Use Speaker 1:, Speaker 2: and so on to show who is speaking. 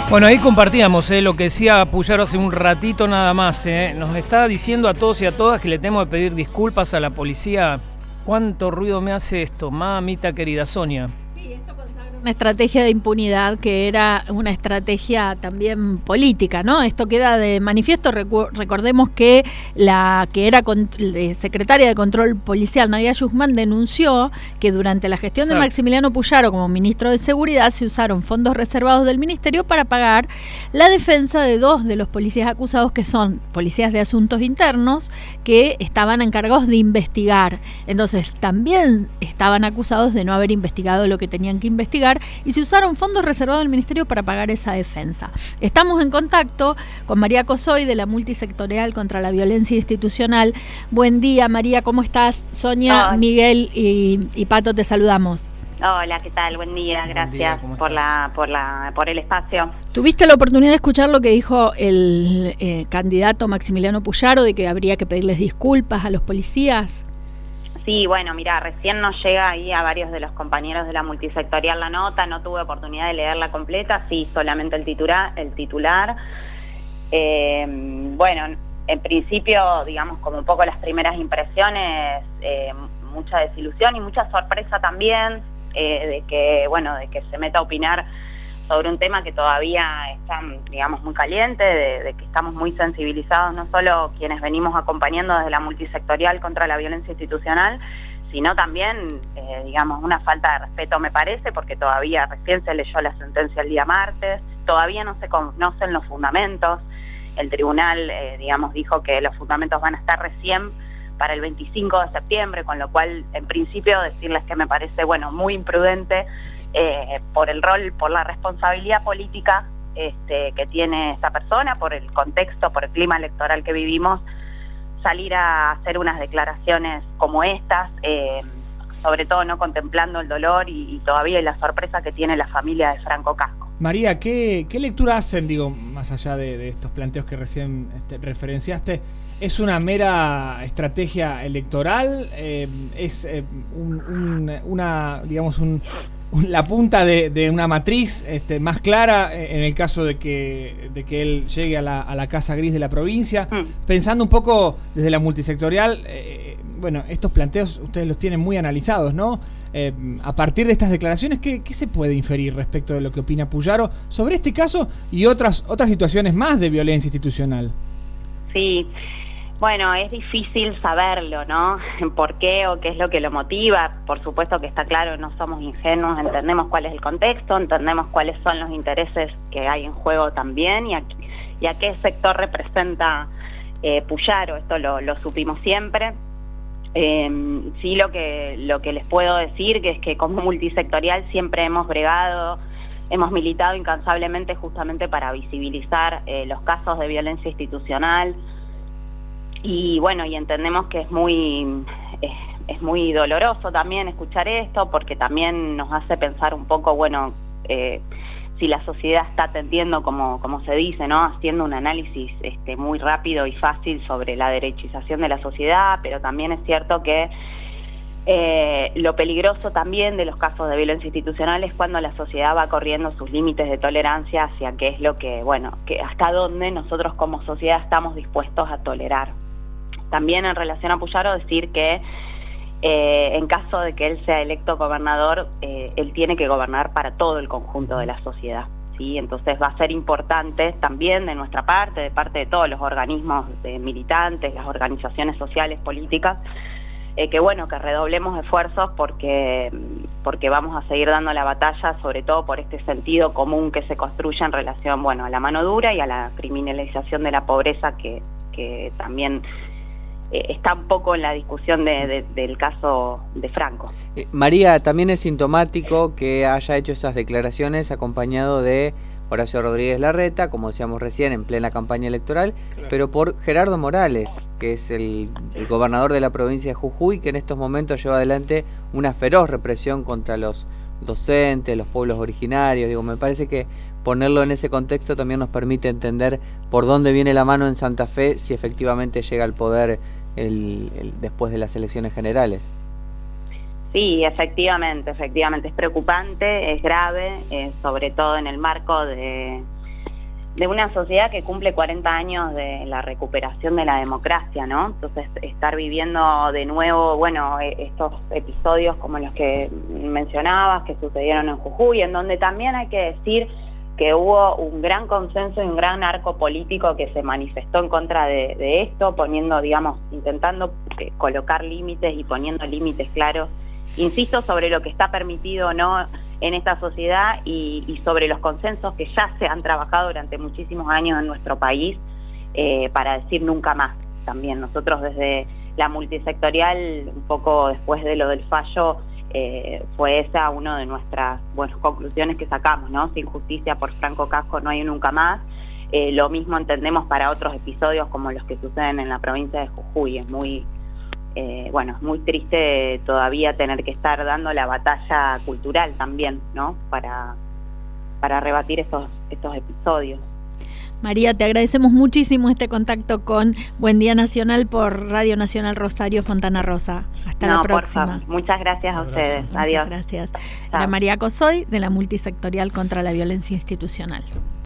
Speaker 1: Bueno, ahí compartíamos lo que decía Puyaro hace un ratito nada más. Nos está diciendo a todos y a todas que le tenemos que pedir disculpas a la policía. ¿Cuánto ruido me hace esto, mamita querida Sonia?
Speaker 2: Sí, esto consagra una estrategia de impunidad que era una estrategia también política, ¿no? Esto queda de manifiesto. Recordemos que la que era secretaria de Control Policial, Nadia Yuzmán, denunció que durante la gestión de Maximiliano Puyaro como ministro de Seguridad se usaron fondos reservados del ministerio para pagar la defensa de dos de los policías acusados, que son policías de asuntos internos, que estaban encargados de investigar. Entonces también estaban acusados de no haber investigado lo que tenían que investigar y se usaron fondos reservados del ministerio para pagar esa defensa. Estamos en contacto con María Cosoy de la Multisectorial contra la Violencia Institucional. Buen día, María, ¿cómo estás? Sonia,
Speaker 3: Hola.
Speaker 2: Miguel y Pato, te saludamos.
Speaker 3: Hola, ¿qué tal? Buen día, gracias por el espacio.
Speaker 2: ¿Tuviste la oportunidad de escuchar lo que dijo el candidato Maximiliano Puyaro, de que habría que pedirles disculpas a los policías?
Speaker 3: Sí, bueno, mira, recién nos llega ahí a varios de los compañeros de la Multisectorial la nota, no tuve oportunidad de leerla completa, sí, solamente el titular. Bueno, en principio, digamos, como un poco las primeras impresiones, mucha desilusión y mucha sorpresa también, de que se meta a opinar sobre un tema que todavía está, digamos, muy caliente, de que estamos muy sensibilizados, no solo quienes venimos acompañando desde la Multisectorial contra la violencia institucional, sino también, digamos, una falta de respeto, me parece, porque todavía recién se leyó la sentencia el día martes, todavía no se conocen los fundamentos. El tribunal, digamos, dijo que los fundamentos van a estar recién para el 25 de septiembre, con lo cual, en principio, decirles que me parece, bueno, muy imprudente por el rol, por la responsabilidad política que tiene esta persona, por el contexto, por el clima electoral que vivimos, salir a hacer unas declaraciones como estas, sobre todo no contemplando el dolor y todavía la sorpresa que tiene la familia de Franco Casco.
Speaker 1: María, ¿qué lectura hacen, digo, más allá de estos planteos que recién referenciaste? ¿Es una mera estrategia electoral? ¿Es la punta de una matriz más clara en el caso de que él llegue a la Casa Gris de la provincia? Pensando un poco desde la Multisectorial, bueno, estos planteos ustedes los tienen muy analizados, ¿no? A partir de estas declaraciones, ¿qué se puede inferir respecto de lo que opina Puyaro sobre este caso y otras situaciones más de violencia institucional?
Speaker 3: Sí. Bueno, es difícil saberlo, ¿no? ¿Por qué o qué es lo que lo motiva? Por supuesto que está claro, no somos ingenuos, entendemos cuál es el contexto, entendemos cuáles son los intereses que hay en juego también y a qué sector representa Puyaro. Esto lo supimos siempre. Sí, lo que les puedo decir que es que como Multisectorial siempre hemos militado incansablemente justamente para visibilizar los casos de violencia institucional. Y bueno, y entendemos que es muy doloroso también escuchar esto, porque también nos hace pensar un poco, bueno, si la sociedad está atendiendo, como se dice, ¿no? Haciendo un análisis muy rápido y fácil sobre la derechización de la sociedad, pero también es cierto que lo peligroso también de los casos de violencia institucional es cuando la sociedad va corriendo sus límites de tolerancia hacia qué es lo que, bueno, que hasta dónde nosotros como sociedad estamos dispuestos a tolerar. También en relación a Puyaro decir que en caso de que él sea electo gobernador, él tiene que gobernar para todo el conjunto de la sociedad, ¿sí? Entonces va a ser importante también de nuestra parte, de parte de todos los organismos militantes, las organizaciones sociales, políticas, que redoblemos esfuerzos porque vamos a seguir dando la batalla, sobre todo por este sentido común que se construye en relación, bueno, a la mano dura y a la criminalización de la pobreza que también está un poco en la discusión del caso de Franco.
Speaker 4: María, también es sintomático que haya hecho esas declaraciones acompañado de Horacio Rodríguez Larreta, como decíamos recién, en plena campaña electoral, claro, pero por Gerardo Morales, que es el gobernador de la provincia de Jujuy, que en estos momentos lleva adelante una feroz represión contra los docentes, los pueblos originarios. Digo, me parece que ponerlo en ese contexto también nos permite entender por dónde viene la mano en Santa Fe si efectivamente llega al poder después de las elecciones generales.
Speaker 3: Sí, efectivamente, es preocupante, es grave, sobre todo en el marco de de una sociedad que cumple 40 años de la recuperación de la democracia, ¿no? Entonces, estar viviendo de nuevo, bueno, estos episodios como los que mencionabas, que sucedieron en Jujuy, en donde también hay que decir que hubo un gran consenso y un gran arco político que se manifestó en contra de esto, poniendo, digamos, intentando colocar límites y poniendo límites claros, insisto, sobre lo que está permitido o no en esta sociedad y sobre los consensos que ya se han trabajado durante muchísimos años en nuestro país para decir nunca más. También nosotros desde la multisectorial, un poco después de lo del fallo, fue esa una de nuestras conclusiones que sacamos, ¿no? Sin justicia por Franco Casco no hay nunca más. Lo mismo entendemos para otros episodios como los que suceden en la provincia de Jujuy. Es muy es muy triste todavía tener que estar dando la batalla cultural también, ¿no? Para rebatir estos episodios.
Speaker 2: María, te agradecemos muchísimo este contacto con Buen Día Nacional por Radio Nacional Rosario Fontana Rosa. Hasta la próxima.
Speaker 3: Por favor. Muchas gracias a ustedes.
Speaker 2: Muchas
Speaker 3: Adiós.
Speaker 2: Gracias.
Speaker 3: Chao.
Speaker 2: Ana María Cosoy, de la Multisectorial contra la Violencia Institucional.